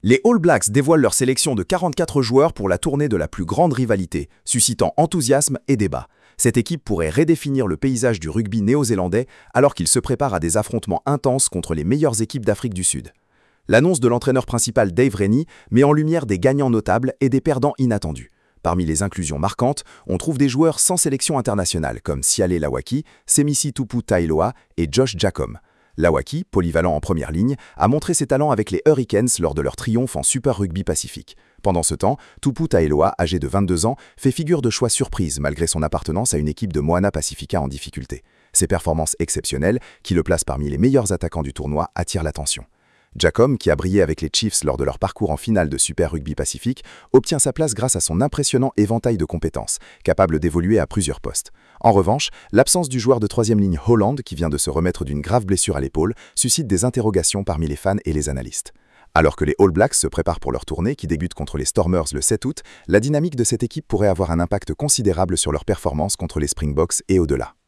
Les All Blacks dévoilent leur sélection de 44 joueurs pour la tournée de la plus grande rivalité, suscitant enthousiasme et débat. Cette équipe pourrait redéfinir le paysage du rugby néo-zélandais alors qu'il se prépare à des affrontements intenses contre les meilleures équipes d'Afrique du Sud. L'annonce de l'entraîneur principal Dave Rennie met en lumière des gagnants notables et des perdants inattendus. Parmi les inclusions marquantes, on trouve des joueurs sans sélection internationale comme Siale Lawaki, Semisi Tupu Tailoa et Josh Jacom. Lawaki, polyvalent en première ligne, a montré ses talents avec les Hurricanes lors de leur triomphe en Super Rugby Pacifique. Pendant ce temps, Tupu Tailoa, âgé de 22 ans, fait figure de choix surprise malgré son appartenance à une équipe de Moana Pacifica en difficulté. Ses performances exceptionnelles, qui le placent parmi les meilleurs attaquants du tournoi, attirent l'attention. Jacom, qui a brillé avec les Chiefs lors de leur parcours en finale de Super Rugby Pacifique, obtient sa place grâce à son impressionnant éventail de compétences, capable d'évoluer à plusieurs postes. En revanche, l'absence du joueur de troisième ligne Holland, qui vient de se remettre d'une grave blessure à l'épaule, suscite des interrogations parmi les fans et les analystes. Alors que les All Blacks se préparent pour leur tournée qui débute contre les Stormers le 7 août, la dynamique de cette équipe pourrait avoir un impact considérable sur leur performance contre les Springboks et au-delà.